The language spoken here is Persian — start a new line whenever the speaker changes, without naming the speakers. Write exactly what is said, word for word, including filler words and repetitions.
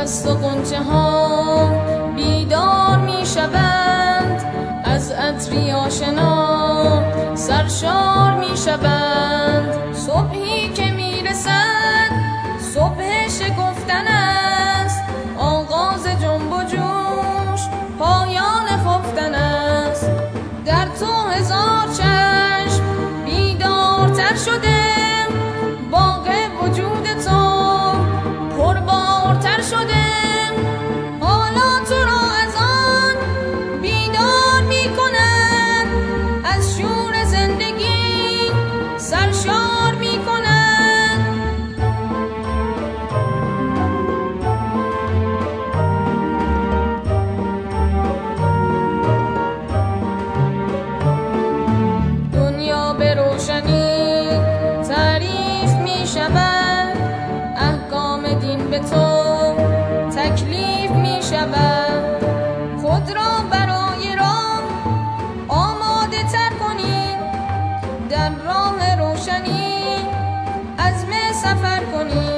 هست و غنچه ها بیدار می شوند، از عطری آشنا سرشار می شوند. صبحی که می رسد صبح شکفتن است، آغاز جنب و جوش پایان خفتن است. در تو هزار چشم بیدارتر شده، باغ وجود تو پربارتر شده. حالا تو را از آن بیدار می کنند، از شور زندگی سرشار می کنند. دنیا به روشنی تعریف می شود، احکام دین به تو تکلیف می شود. خود را برای راه آماده تر کنید، در راه روشنی عزم سفر کنید.